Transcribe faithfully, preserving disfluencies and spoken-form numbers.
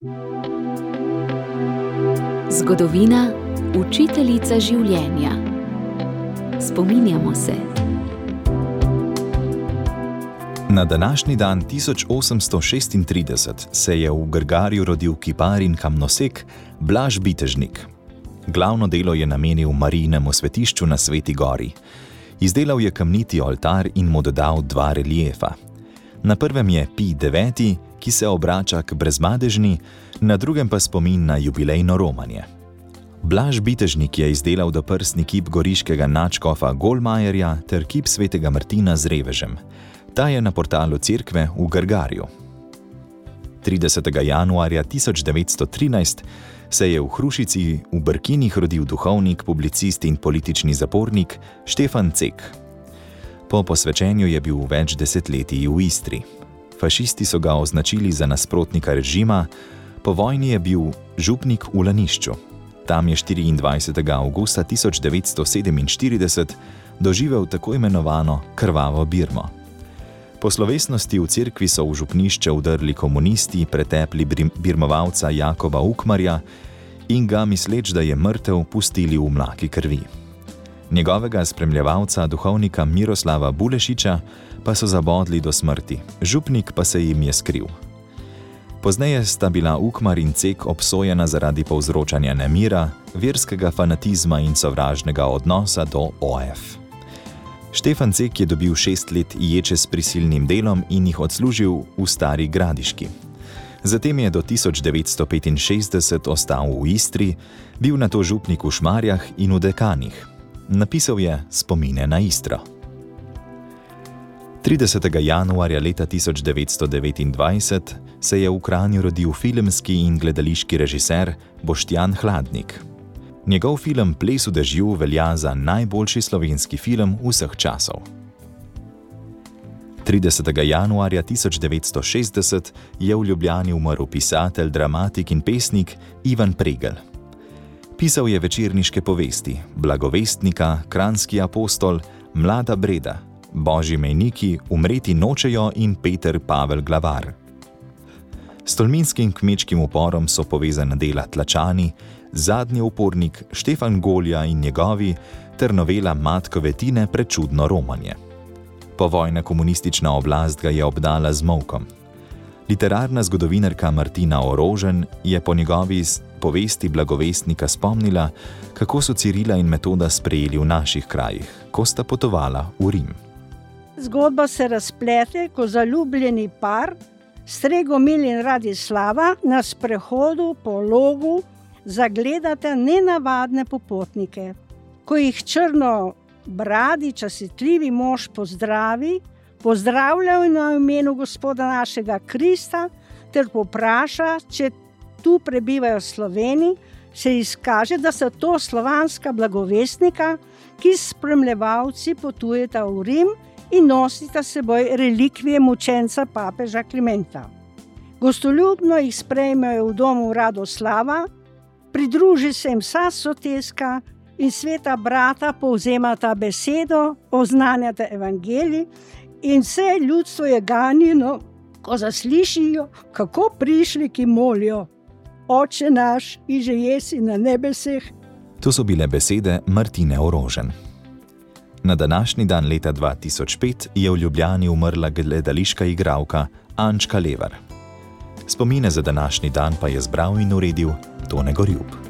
Zgodovina, učiteljica življenja. Spominjamo se. Na današnji dan tisoč osemsto šestintrideset se je v Grgarju rodil kipar in kamnosek Blaž Bitežnik. Glavno delo je namenil Marijinemu svetišču na Sveti gori. Izdelal je kamniti oltar in mu dodal dva reliefa. Na prvem je Pij deveti, ki se obrača k Brezmadežni, na drugem pa spomin na jubilejno romanje. Blaž Bitežnik je izdelal doprsni kip goriškega nadškofa Golmajerja ter kip svetega Martina z revežem. Ta je na portalu cerkve v Grgarju. tridesetega januarja tisoč devetsto trinajst se je v Hrušici v Brkinih rodil duhovnik, publicist in politični zapornik Štefan Cek. Po posvečenju je bil več desetletij v Istri. Fašisti so ga označili za nasprotnika režima, po vojni je bil župnik v Lanišču. Tam je štiriindvajsetega avgusta tisoč devetsto sedeminštirideset doživel tako imenovano krvavo Birmo. Po slovesnosti v cerkvi so v župnišče vdrli komunisti, pretepli birmovalca Jakoba Ukmarja in ga, misleč, da je mrtev, pustili v mlaki krvi. Njegovega spremljevalca, duhovnika Miroslava Bulešiča, pa so zabodli do smrti, župnik pa se jim je skril. Pozneje sta bila Ukmar in Cek obsojena zaradi povzročanja nemira, verskega fanatizma in sovražnega odnosa do O F. Štefan Cek je dobil šest let ječe s prisilnim delom in jih odslužil v Stari Gradiški. Zatem je do tisoč devetsto petinšestdeset ostal v Istri, bil nato župnik v Šmarjah in v Dekanih. Napisal je Spomine na Istro. tridesetega januarja leta tisoč devetsto devetindvajset se je v Kranju rodil filmski in gledališki režiser Boštjan Hladnik. Njegov film Ples v dežju velja za najboljši slovenski film vseh časov. tridesetega januarja tisoč devetsto šestdeset je v Ljubljani umrl pisatelj, dramatik in pesnik Ivan Pregl. Pisal je večerniške povesti Blagovestnika, Kranjski apostol, Mlada Breda, Božji mejniki, Umreti nočejo in Peter Pavel Glavar. S tolminskim kmečkim uporom so povezana dela Tlačani, Zadnji upornik, Štefan Golja in njegovi ter novela Matkove Tine Prečudno romanje. Povojna komunistična oblast ga je obdala z molkom. Literarna zgodovinarka Martina Orožen je po njegovi povesti Blagovestnika spomnila, kako so Cirila in Metoda sprejeli v naših krajih, ko sta potovala v Rim. Zgodba se razplete, ko zaljubljeni par Stregomil in Radislava na sprehodu po Logu zagledate nenavadne popotnike. Ko jih črno bradi častitljivi mož pozdravi, pozdravljajo na imenu Gospoda našega Krista ter popraša, če tu prebivajo Sloveni, se izkaže, da so to slovanska blagovestnika, ki s spremljevalci potujeta v Rim in nosita seboj relikvije mučenca papeža Klementa. Gostoljubno jih sprejmejo v domu Radoslava, pridruži se jim vsa soteska in sveta brata povzemata besedo, oznanjata evangelij in vse ljudstvo je ganjeno, ko zaslišijo, kako prišleki molijo: Oče naš, iže jesi na nebesih. To so bile besede Martine Orožen. Na današnji dan leta dva tisoč pet je v Ljubljani umrla gledališka igralka Ančka Levar. Spomine za današnji dan pa je zbral in uredil Tone Gorjup.